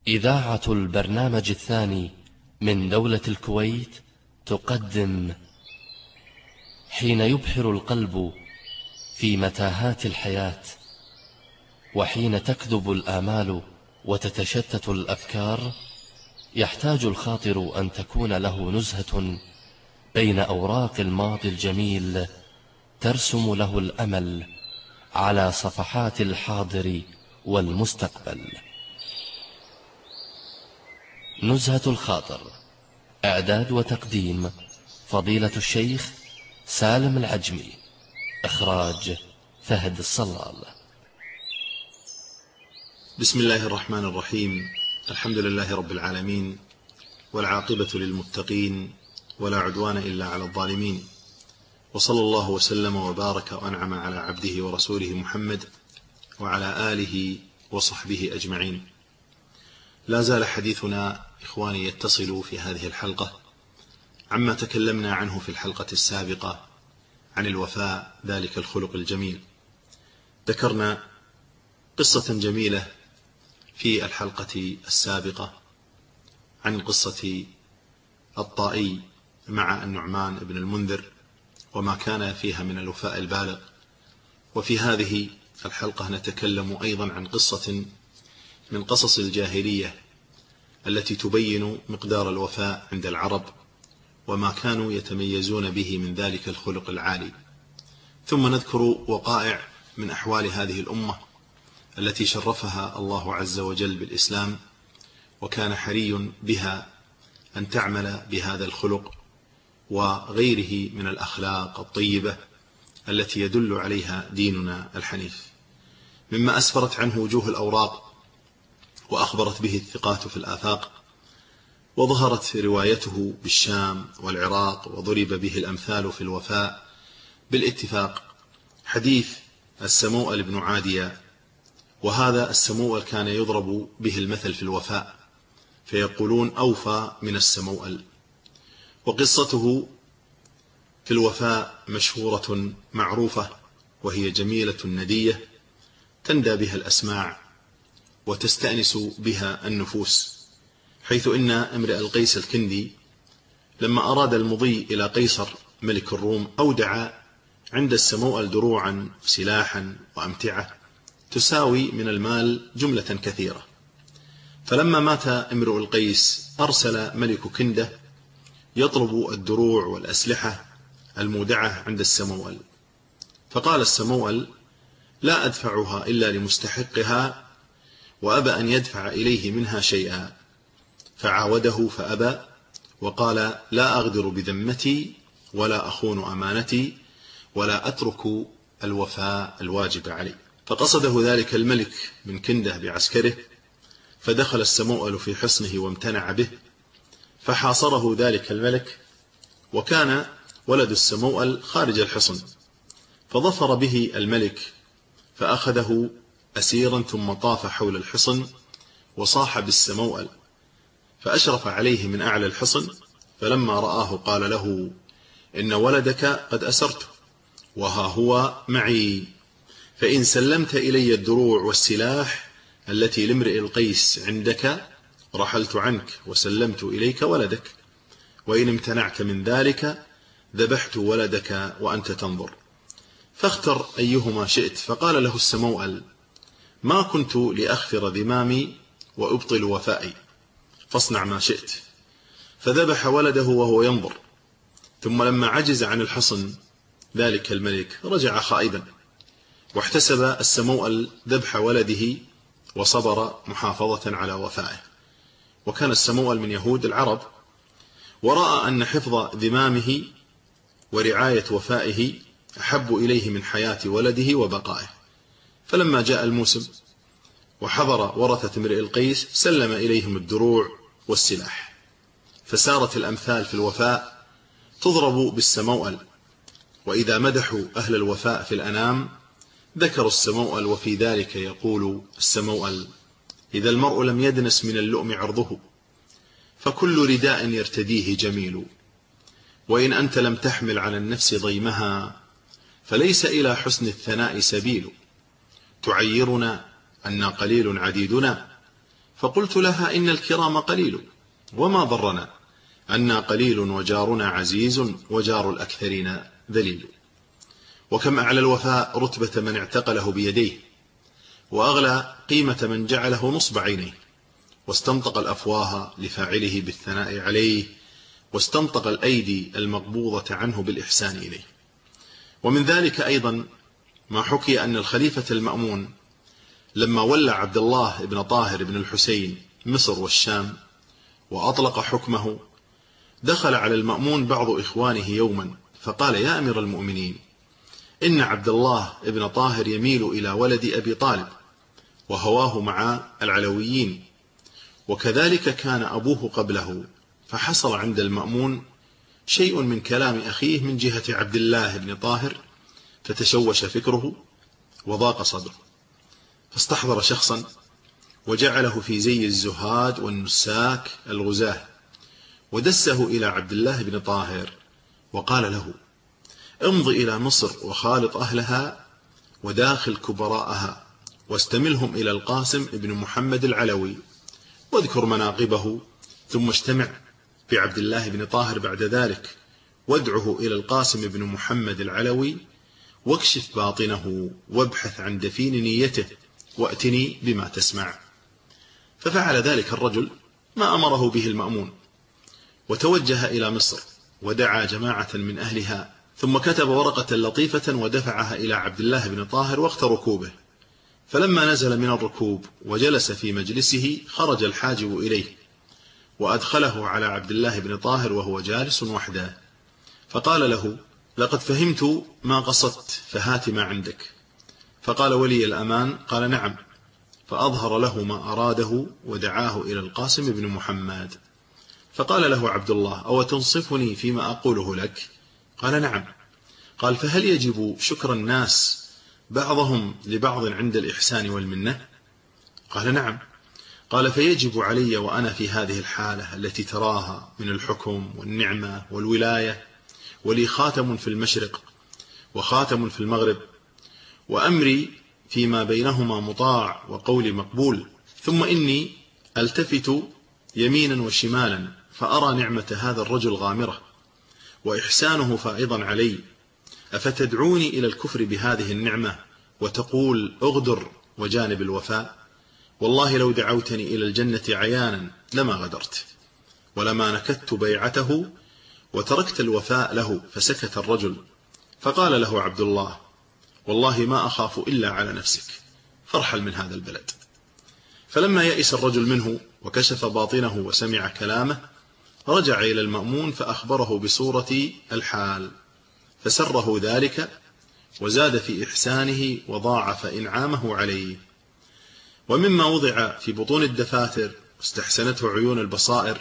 إذاعة البرنامج الثاني من دولة الكويت تقدم حين يبحر القلب في متاهات الحياة، وحين تكذب الآمال وتتشتت الأفكار، يحتاج الخاطر أن تكون له نزهة بين أوراق الماضي الجميل ترسم له الأمل على صفحات الحاضر والمستقبل. نزهة الخاطر، إعداد وتقديم فضيلة الشيخ سالم العجمي، إخراج فهد الصلال. بسم الله الرحمن الرحيم. الحمد لله رب العالمين، والعاقبة للمتقين، ولا عدوان إلا على الظالمين، وصلى الله وسلم وبارك وأنعم على عبده ورسوله محمد وعلى آله وصحبه أجمعين. لا زال حديثنا إخواني يتصل في هذه الحلقة عما تكلمنا عنه في الحلقة السابقة عن الوفاء، ذلك الخلق الجميل. ذكرنا قصة جميلة في الحلقة السابقة عن قصة الطائي مع النعمان بن المنذر وما كان فيها من الوفاء البالغ. وفي هذه الحلقة نتكلم أيضا عن قصة من قصص الجاهلية التي تبين مقدار الوفاء عند العرب وما كانوا يتميزون به من ذلك الخلق العالي. ثم نذكر وقائع من أحوال هذه الأمة التي شرفها الله عز وجل بالإسلام، وكان حري بها أن تعمل بهذا الخلق وغيره من الأخلاق الطيبة التي يدل عليها ديننا الحنيف. مما أسفرت عنه وجوه الأوراق وأخبرت به الثقات في الآفاق، وظهرت روايته بالشام والعراق، وضرب به الأمثال في الوفاء بالاتفاق، حديث السموأل بن عادية. وهذا السموأل كان يضرب به المثل في الوفاء، فيقولون أوفى من السموأل. وقصته في الوفاء مشهورة معروفة، وهي جميلة ندية تندى بها الأسماع وتستأنس بها النفوس، حيث إن امرئ القيس الكندي لما أراد المضي إلى قيصر ملك الروم أودع عند السموأل دروعا سلاحا وأمتعة تساوي من المال جملة كثيرة. فلما مات امرؤ القيس أرسل ملك كندة يطلب الدروع والأسلحة المودعة عند السموأل، فقال السموأل: لا أدفعها إلا لمستحقها، وأبى أن يدفع إليه منها شيئا. فعاوده فأبى، وقال: لا أغدر بذمتي ولا أخون أمانتي ولا أترك الوفاء الواجب علي. فقصده ذلك الملك من كندة بعسكره، فدخل السموأل في حصنه وامتنع به، فحاصره ذلك الملك، وكان ولد السموأل خارج الحصن، فظفر به الملك فأخذه أسيرا، ثم طاف حول الحصن وصاح بالسموأل، فأشرف عليه من أعلى الحصن، فلما رآه قال له: إن ولدك قد أسرته، وها هو معي، فإن سلمت إلي الدروع والسلاح التي لامرئ القيس عندك رحلت عنك وسلمت إليك ولدك، وإن امتنعت من ذلك ذبحت ولدك وأنت تنظر، فاختر أيهما شئت. فقال له السموأل: ما كنت لأخفر ذمامي وأبطل وفائي، فاصنع ما شئت. فذبح ولده وهو ينظر. ثم لما عجز عن الحصن ذلك الملك رجع خائبا، واحتسب السموأل ذبح ولده وصبر محافظة على وفائه. وكان السموأل من يهود العرب، ورأى أن حفظ ذمامه ورعاية وفائه أحب إليه من حياة ولده وبقائه. فلما جاء الموسم وحضر ورثة امرئ القيس سلم إليهم الدروع والسلاح. فسارت الأمثال في الوفاء تضرب بالسموأل، وإذا مدحوا أهل الوفاء في الأنام ذكروا السموأل، وفي ذلك يقول السموأل: إذا المرء لم يدنس من اللؤم عرضه، فكل رداء يرتديه جميل، وإن أنت لم تحمل على النفس ضيمها، فليس إلى حسن الثناء سبيل. تعيرنا أن قليل عديدنا، فقلت لها: إن الكرام قليل، وما ضرنا أنا قليل وجارنا عزيز وجار الأكثرين ذليل. وكم أعلى الوفاء رتبة من اعتقله بيديه، وأغلى قيمة من جعله نصب عينيه، واستنطق الأفواه لفاعله بالثناء عليه، واستنطق الأيدي المقبوضة عنه بالإحسان إليه. ومن ذلك أيضا ما حكي أن الخليفة المأمون لما ولى عبد الله بن طاهر بن الحسين مصر والشام وأطلق حكمه، دخل على المأمون بعض إخوانه يوما فقال: يا أمير المؤمنين، إن عبد الله بن طاهر يميل إلى ولد أبي طالب وهواه مع العلويين، وكذلك كان أبوه قبله. فحصل عند المأمون شيء من كلام أخيه من جهة عبد الله بن طاهر، فتشوش فكره وضاق صدره، فاستحضر شخصا وجعله في زي الزهاد والنساك الغزاة، ودسه إلى عبد الله بن طاهر وقال له: امض إلى مصر وخالط أهلها وداخل كبراءها، واستملهم إلى القاسم بن محمد العلوي، واذكر مناقبه، ثم اجتمع بعبد الله بن طاهر بعد ذلك، وادعه إلى القاسم بن محمد العلوي، واكشف باطنه، وابحث عن دفين نيته، وأتني بما تسمع. ففعل ذلك الرجل ما أمره به المأمون، وتوجه إلى مصر ودعا جماعة من أهلها، ثم كتب ورقة لطيفة ودفعها إلى عبد الله بن طاهر وقت ركوبه. فلما نزل من الركوب وجلس في مجلسه، خرج الحاجب إليه وأدخله على عبد الله بن طاهر وهو جالس وحده، فقال له: لقد فهمت ما قصدت، فهات ما عندك. فقال: ولي الأمان؟ قال: نعم. فأظهر له ما أراده ودعاه إلى القاسم بن محمد. فقال له عبد الله: أو تنصفني فيما أقوله لك؟ قال: نعم. قال: فهل يجب شكر الناس بعضهم لبعض عند الإحسان والمنة؟ قال: نعم. قال: فيجب علي وأنا في هذه الحالة التي تراها من الحكم والنعمة والولاية، ولي خاتم في المشرق وخاتم في المغرب، وأمري فيما بينهما مطاع وقولي مقبول، ثم إني ألتفت يمينا وشمالا فأرى نعمة هذا الرجل غامرة وإحسانه فائضا علي، أفتدعوني إلى الكفر بهذه النعمة وتقول أغدر وجانب الوفاء؟ والله لو دعوتني إلى الجنة عيانا لما غدرت، ولما نكدت بيعته وتركت الوفاء له. فسكت الرجل، فقال له عبد الله: والله ما أخاف إلا على نفسك، فارحل من هذا البلد. فلما يئس الرجل منه وكشف باطنه وسمع كلامه، رجع إلى المأمون فأخبره بصورة الحال، فسره ذلك وزاد في إحسانه وضاعف إنعامه عليه. ومما وضع في بطون الدفاتر واستحسنته عيون البصائر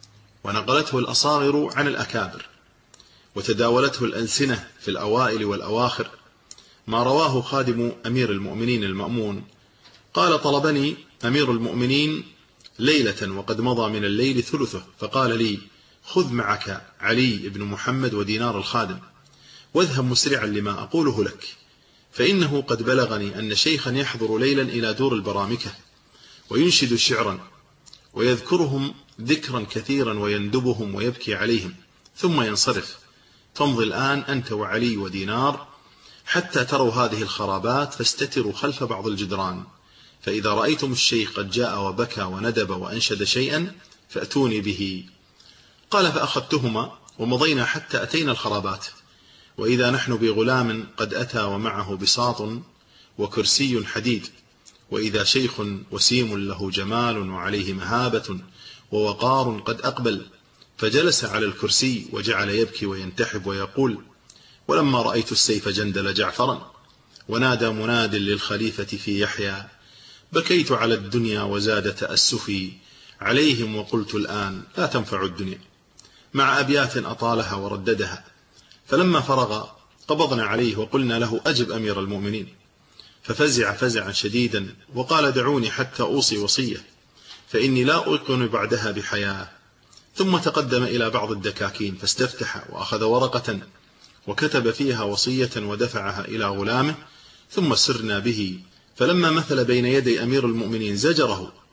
ونقلته الأصاغر عن الأكابر وتداولته الألسنة في الأوائل والأواخر، ما رواه خادم أمير المؤمنين المأمون قال: طلبني أمير المؤمنين ليلة وقد مضى من الليل ثلثه، فقال لي: خذ معك علي بن محمد ودينار الخادم، واذهب مسرعا لما أقوله لك، فإنه قد بلغني أن شيخا يحضر ليلا إلى دور البرامكة وينشد شعرا ويذكرهم ذكرا كثيرا ويندبهم ويبكي عليهم، ثم ينصرف، فامضي الآن أنت وعلي ودينار حتى تروا هذه الخرابات، فاستتروا خلف بعض الجدران، فإذا رأيتم الشيخ قد جاء وبكى وندب وأنشد شيئا فأتوني به. قال: فأخذتهما ومضينا حتى أتينا الخرابات، وإذا نحن بغلام قد أتى ومعه بساط وكرسي حديد، وإذا شيخ وسيم له جمال وعليه مهابة ووقار قد أقبل، فجلس على الكرسي وجعل يبكي وينتحب ويقول: ولما رأيت السيف جندل جعفرا ونادى مناد للخليفة في يحيى، بكيت على الدنيا وزاد تأسفي عليهم، وقلت الآن لا تنفع الدنيا، مع أبيات أطالها ورددها. فلما فرغ قبضنا عليه وقلنا له: أجب أمير المؤمنين، ففزع فزعا شديدا وقال: دعوني حتى أوصي وصية، فإني لا أيقن بعدها بحياة. ثم تقدم إلى بعض الدكاكين فاستفتح وأخذ ورقة وكتب فيها وصية ودفعها إلى غلامه، ثم سرنا به، فلما مثل بين يدي أمير المؤمنين زجره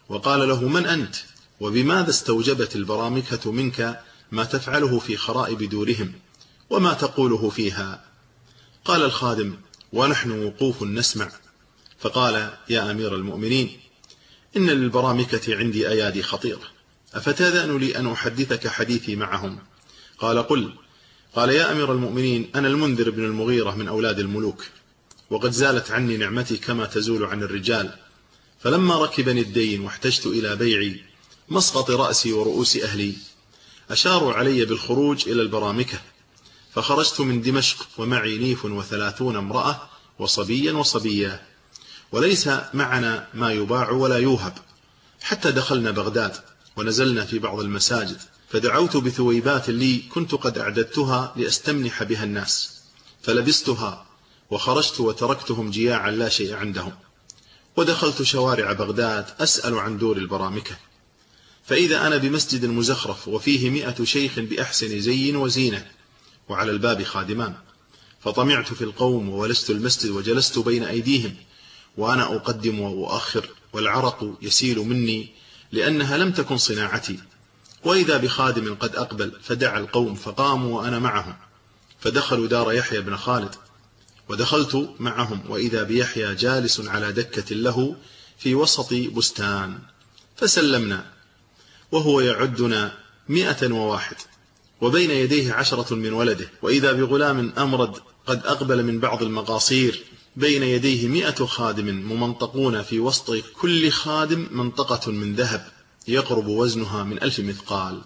وقال له: من أنت؟ وبماذا استوجبت البرامكة منك ما تفعله في خرائب دورهم وما تقوله فيها؟ قال الخادم: ونحن وقوف نسمع. فقال: يا أمير المؤمنين، إن للبرامكة عندي أيادي خطيرة، أفتأذن لي أن أحدثك حديثي معهم؟ قال: قل. قال: يا أمير المؤمنين، أنا المنذر بن المغيرة من أولاد الملوك، وقد زالت عني نعمتي كما تزول عن الرجال، فلما ركبني الدين واحتجت إلى بيع مسقط رأسي ورؤوس أهلي أشاروا علي بالخروج إلى البرامكة، فخرجت من دمشق ومعي نيف 30 امرأة وصبيا وصبية، وليس معنا ما يباع ولا يوهب، حتى دخلنا بغداد ونزلنا في بعض المساجد، فدعوت بثويبات لي كنت قد أعددتها لأستمنح بها الناس، فلبستها وخرجت وتركتهم جياعا لا شيء عندهم، ودخلت شوارع بغداد أسأل عن دور البرامكة، فإذا أنا بمسجد مزخرف وفيه 100 شيخ بأحسن زي وزينة، وعلى الباب خادمان، فطمعت في القوم وولست المسجد وجلست بين أيديهم وأنا أقدم وأؤخر، والعرق يسيل مني لأنها لم تكن صناعتي، وإذا بخادم قد أقبل فدعا القوم فقاموا وأنا معهم، فدخلوا دار يحيى بن خالد، ودخلت معهم وإذا بيحيى جالس على دكة له في وسط بستان، فسلمنا وهو يعدنا 101، وبين يديه 10 من ولده، وإذا بغلام أمرد قد أقبل من بعض المقاصير، بين يديه 100 خادم ممنطقون، في وسط كل خادم منطقة من ذهب يقرب وزنها من 1000 مثقال،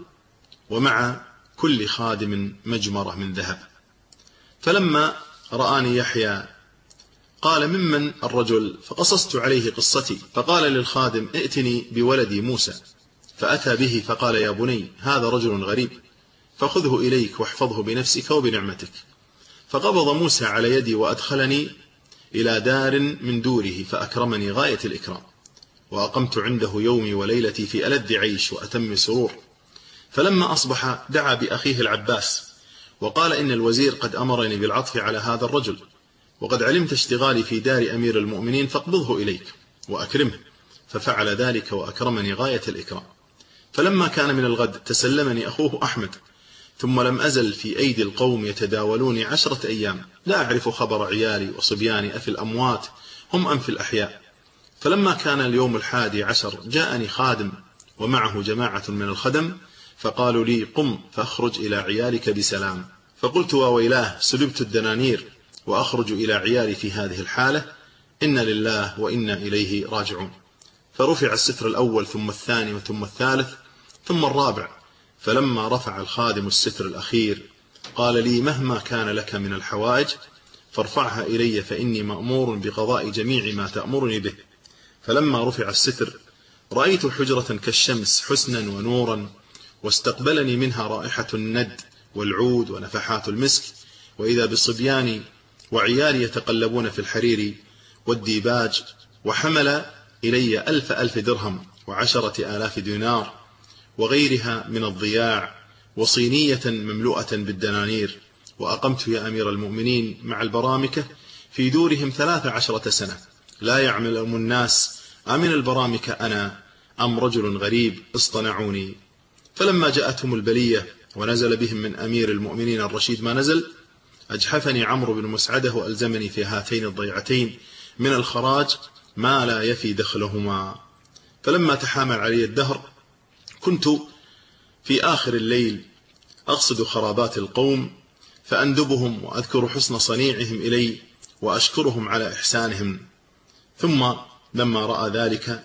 ومع كل خادم مجمرة من ذهب. فلما رآني يحيى قال: ممن الرجل؟ فقصصت عليه قصتي، فقال للخادم: ائتني بولدي موسى، فأتى به فقال: يا بني، هذا رجل غريب، فخذه إليك واحفظه بنفسك وبنعمتك. فقبض موسى على يدي وأدخلني إلى دار من دوره، فأكرمني غاية الإكرام، وأقمت عنده يومي وليلتي في ألذ عيش وأتم سرور. فلما أصبح دعا بأخيه العباس وقال: إن الوزير قد أمرني بالعطف على هذا الرجل، وقد علمت اشتغالي في دار أمير المؤمنين، فاقبضه إليك وأكرمه. ففعل ذلك وأكرمني غاية الإكرام. فلما كان من الغد تسلمني أخوه أحمد، ثم لم أزل في أيدي القوم يتداولوني 10 أيام، لا أعرف خبر عيالي وصبياني أفي الأموات هم أم في الأحياء. فلما كان اليوم 11 جاءني خادم ومعه جماعة من الخدم، فقالوا لي: قم فاخرج إلى عيالك بسلام. فقلت: وويلاه، سلبت الدنانير وأخرج إلى عيالي في هذه الحالة، إن لله وإنا إليه راجعون. فرفع الستر الأول ثم الثاني ثم الثالث ثم الرابع، فلما رفع الخادم الستر الأخير قال لي: مهما كان لك من الحوائج فارفعها إلي، فإني مأمور بقضاء جميع ما تأمرني به. فلما رفع الستر رأيت حجرة كالشمس حسنا ونورا، واستقبلني منها رائحة الند والعود ونفحات المسك، وإذا بصبياني وعيالي يتقلبون في الحرير والديباج، وحمل إلي 1000 درهم و10,000 دينار وغيرها من الضياع، وصينية مملوءة بالدنانير. وأقمت يا أمير المؤمنين مع البرامكة في دورهم 13 سنة، لا يعلم الناس أمن البرامكة أنا أم رجل غريب اصطنعوني. فلما جاءتهم البلية ونزل بهم من أمير المؤمنين الرشيد ما نزل، أجحفني عمرو بن مسعدة وألزمني في هاتين الضيعتين من الخراج ما لا يفي دخلهما. فلما تحامل علي الدهر كنت في آخر الليل أقصد خرابات القوم فأندبهم وأذكر حسن صنيعهم إلي وأشكرهم على إحسانهم. ثم لما رأى ذلك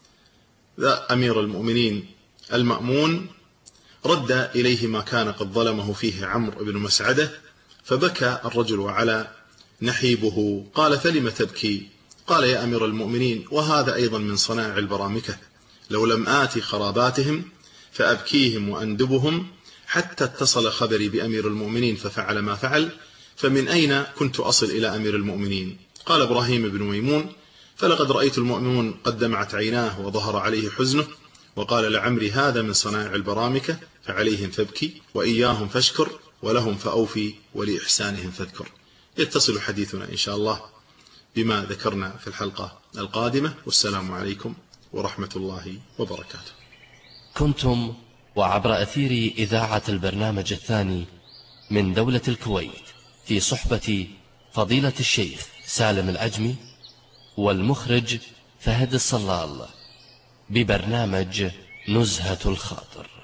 أمير المؤمنين المأمون رد إليه ما كان قد ظلمه فيه عمرو بن مسعدة، فبكى الرجل على نحيبه. قال: فلم تبكي؟ قال: يا أمير المؤمنين، وهذا أيضا من صنائع البرامكة، لو لم آتي خراباتهم فأبكيهم وأندبهم حتى اتصل خبري بأمير المؤمنين ففعل ما فعل، فمن أين كنت أصل إلى أمير المؤمنين؟ قال إبراهيم بن ميمون: فلقد رأيت المؤمنون قد دمعت عيناه وظهر عليه حزنه، وقال: لعمري هذا من صنائع البرامكة، فعليهم فابكي وإياهم فاشكر ولهم فأوفي ولإحسانهم فاذكر. يتصل حديثنا إن شاء الله بما ذكرنا في الحلقة القادمة، والسلام عليكم ورحمة الله وبركاته. كنتم وعبر أثير إذاعة البرنامج الثاني من دولة الكويت في صحبة فضيلة الشيخ سالم العجمي والمخرج فهد الصلال ببرنامج نزهة الخاطر.